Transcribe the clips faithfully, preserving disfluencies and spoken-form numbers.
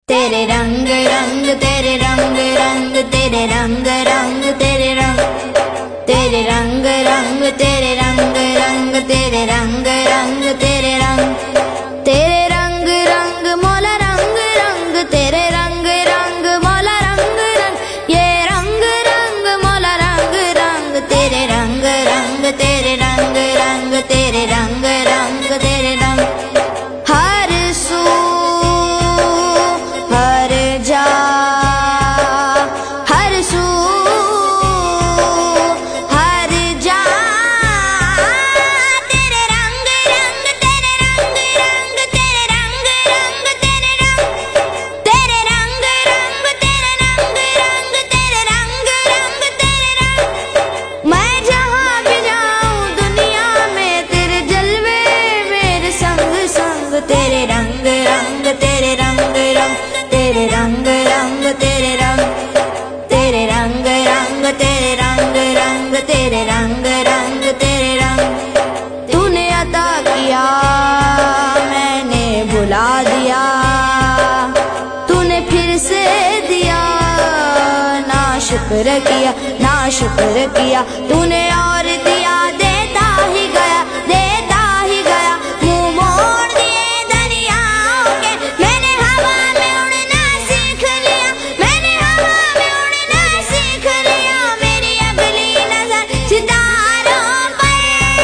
तेरे रंग रंग तेरे रंग रंग तेरे रंग रंग तेरे रंग तेरे रंग रंग तेरे रंग रंग तेरे रंग रंग तेरे रंग तेरे रंग रंग मौला रंग रंग तेरे रंग रंग मौला रंग रंग ये रंग रंग मौला रंग रंग तेरे रंग रंग तेरे रंग रंग तेरे रंग रंग तेरे रंग हर सू हर जा हर सू हर जा तेरे रंग रंग तेरे रंग रंग तेरे रंग रंग तेरे रंग तेरे रंग रंग तेरे रंग रंग तेरे रंग रंग तेरे रंग मैं जहाँ भी जाऊँ दुनिया में तेरे जलवे मेरे संग संग तेरे रंग रंग तेरे रंग रंग तेरे रंग रंग तेरे रंग तेरे रंग रंग तेरे रंग रंग तेरे रंग रंग तेरे रंग तूने अता किया मैंने बुला दिया तूने फिर से दिया ना शुक्र किया ना शुक्र किया तूने और दिया देता ही गया देता ही गया मुंह मोड़ दिए दरियाओं के मैंने हवा में उड़ना सीख लिया मैंने हवा में उड़ना सीख लिया मेरी अगली नजर सितारों पर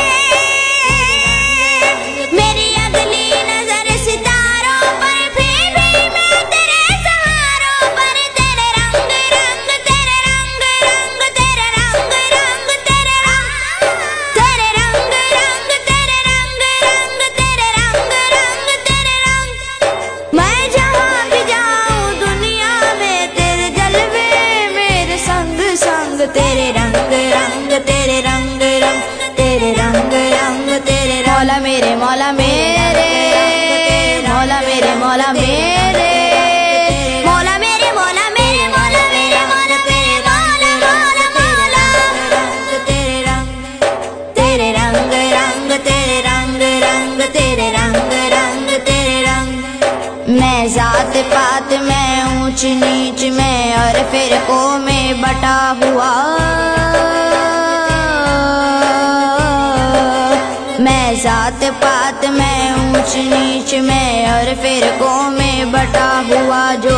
मेरी अगली नजर सितारों पर फिर भी मैं तेरे सहारों पर तेरे रंग रंग तेरे रंग रंग तेरे रंग रंग तेरे रंग तेरे रंग रंग तेरे रंग रंग तेरे रंग रंग तेरे रंग मैं जहाँ भी जाऊँ दुनिया में तेरे जलवे मेरे संग संग तेरे रंग रंग तेरे रंग रंग तेरे रंग रंग तेरे मौला मेरे मौला मेरे मौला मेरे मौला मेरे मौला मेरे मौला मेरे मौला मेरे मौला मेरे मौला मौला मौला रंग तेरे रंग तेरे रंग रंग तेरे रंग रंग तेरे रंग रंग तेरे रंग मैं जात पात मैं ऊंच नीच मैं और फिरकों में बटा हुआ मैं जात पात मैं ऊंच नीच मैं और फिरकों में बटा हुआ जो